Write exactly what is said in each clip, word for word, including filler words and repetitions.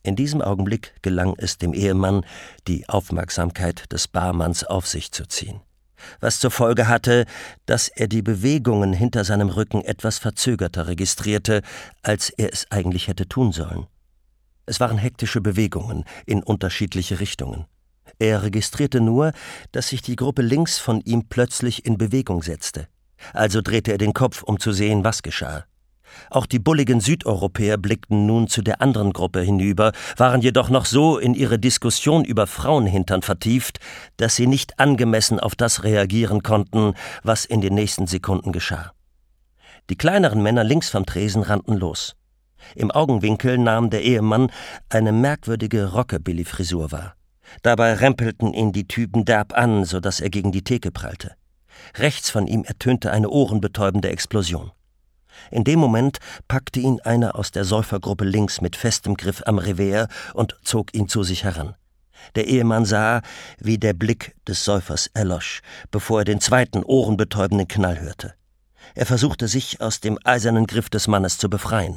In diesem Augenblick gelang es dem Ehemann, die Aufmerksamkeit des Barmanns auf sich zu ziehen, was zur Folge hatte, dass er die Bewegungen hinter seinem Rücken etwas verzögerter registrierte, als er es eigentlich hätte tun sollen. Es waren hektische Bewegungen in unterschiedliche Richtungen. Er registrierte nur, dass sich die Gruppe links von ihm plötzlich in Bewegung setzte. Also drehte er den Kopf, um zu sehen, was geschah. Auch die bulligen Südeuropäer blickten nun zu der anderen Gruppe hinüber, waren jedoch noch so in ihre Diskussion über Frauenhintern vertieft, dass sie nicht angemessen auf das reagieren konnten, was in den nächsten Sekunden geschah. Die kleineren Männer links vom Tresen rannten los. Im Augenwinkel nahm der Ehemann eine merkwürdige Rockabilly-Frisur wahr. Dabei rempelten ihn die Typen derb an, so dass er gegen die Theke prallte. Rechts von ihm ertönte eine ohrenbetäubende Explosion. In dem Moment packte ihn einer aus der Säufergruppe links mit festem Griff am Revers und zog ihn zu sich heran. Der Ehemann sah, wie der Blick des Säufers erlosch, bevor er den zweiten ohrenbetäubenden Knall hörte. Er versuchte, sich aus dem eisernen Griff des Mannes zu befreien.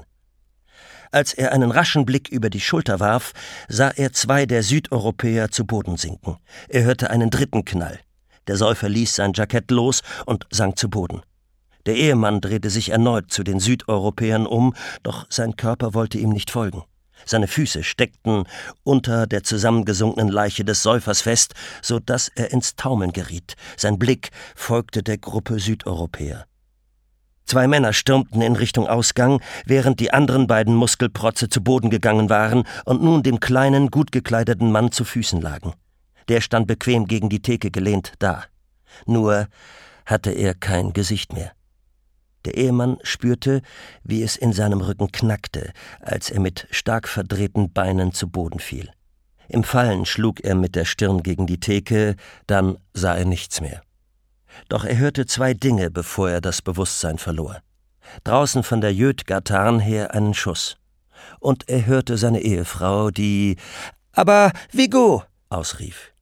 Als er einen raschen Blick über die Schulter warf, sah er zwei der Südeuropäer zu Boden sinken. Er hörte einen dritten Knall. Der Säufer ließ sein Jackett los und sank zu Boden. Der Ehemann drehte sich erneut zu den Südeuropäern um, doch sein Körper wollte ihm nicht folgen. Seine Füße steckten unter der zusammengesunkenen Leiche des Säufers fest, so dass er ins Taumeln geriet. Sein Blick folgte der Gruppe Südeuropäer. Zwei Männer stürmten in Richtung Ausgang, während die anderen beiden Muskelprotze zu Boden gegangen waren und nun dem kleinen, gut gekleideten Mann zu Füßen lagen. Der stand bequem gegen die Theke gelehnt da. Nur hatte er kein Gesicht mehr. Der Ehemann spürte, wie es in seinem Rücken knackte, als er mit stark verdrehten Beinen zu Boden fiel. Im Fallen schlug er mit der Stirn gegen die Theke, dann sah er nichts mehr. Doch er hörte zwei Dinge, bevor er das Bewusstsein verlor. Draußen von der Jötgartarn her einen Schuss. Und er hörte seine Ehefrau, die »Aber Viggo« ausrief.